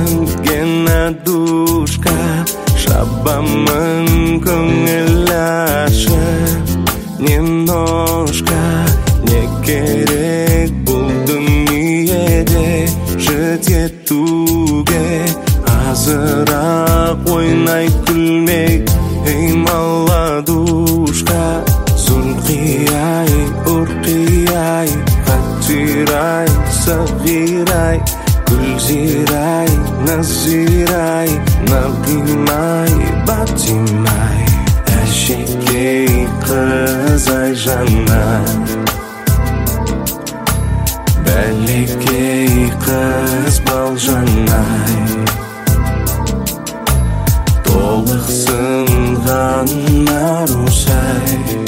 gena dushka Shabamın köngüllaşı Немножко не керек бұл дүниеде жет етуге азырақ ойнай күлмек ей маладушка зулқияй урқияй қатирай сағирай гүлзирай назирай нағимай батимай әшекей қызай жанар бәлекей қыз балжанай толықсынған арусай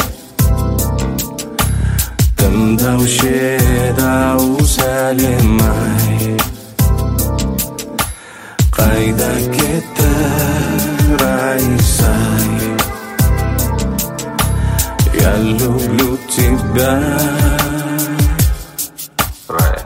тыңдаушы еді-ау сәлем-ай қайда кетті Райсай я люблю тебя Рая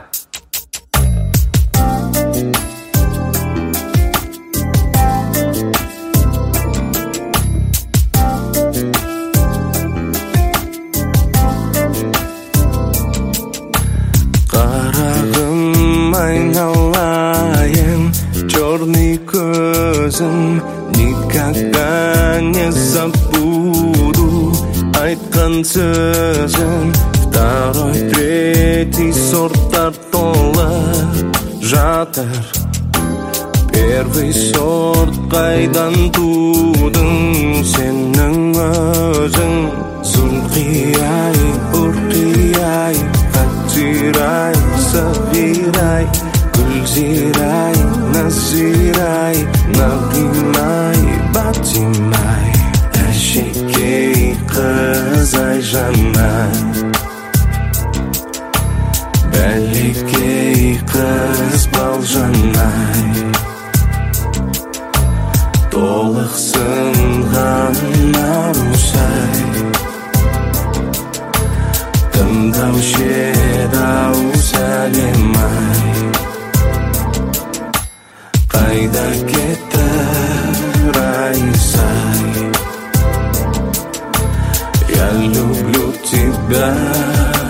Қарағым айналайын черный көзім никогда не забуду айтқан сөзім второй третий сорттар толы жатыр первый сорт қайдан тудың сенің өзің зулқияй урқияй қатирай сағирай гүлзирай назирай нағимай батимай әшекей қызай жанар бәлекей қыз балжанай толықсынған арусай тыңдаушы еді-ау сәлем-ай қайда кетті Райсай я люблю тебя